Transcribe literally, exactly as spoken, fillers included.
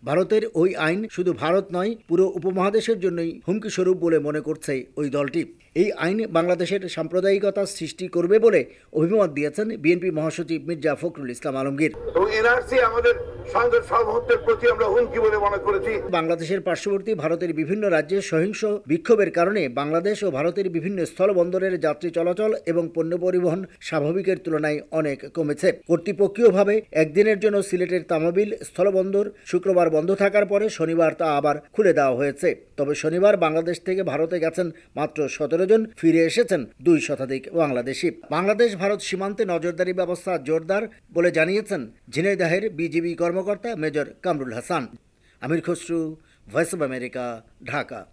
ভারতের ওই আইন শুধু ভারত নয়, পুরো উপমহাদেশের জন্যই হুমকি স্বরূপ বলে মনে করছে ওই দলটি। এই আইন বাংলাদেশের সাম্প্রদায়িকতা সৃষ্টি করবে বলে অভিমত দিয়েছেন বিএনপি মহাসচিব মির্জা ফখরুল ইসলাম আলমগীর। এনআরসি আমাদের সংসদ সার্বভৌমত্বের প্রতি আমরা হুমকি বলে মনে করেছি। বাংলাদেশের পার্শ্ববর্তী ভারতের বিভিন্ন রাজ্যে সহিংস বিক্ষোভের কারণে বাংলাদেশ ও ভারতের বিভিন্ন স্থলবন্দরের যাত্রী চলাচল এবং পণ্য পরিবহন স্বাভাবিকের তুলনায় অনেক কমেছে। কর্তৃপক্ষীয়ভাবে একদিনের জন্য সিলেটের তামাবিল স্থলবন্দর শুক্রবার বন্ধ থাকার পরে শনিবার তা আবার খুলে দেওয়া হয়েছে। তবে শনিবার বাংলাদেশ থেকে ভারতে গেছেন মাত্র সতেরো জন, ফিরে এসেছেন দুই শতাধিক বাংলাদেশি। বাংলাদেশ ভারত সীমান্তে নজরদারি ব্যবস্থা জোরদার বলে জানিয়েছেন ঝিনাইদহের বিজিবি কর্মকর্তা major Kamrul Hasan. Amir Khasru, voice of America, Dhaka.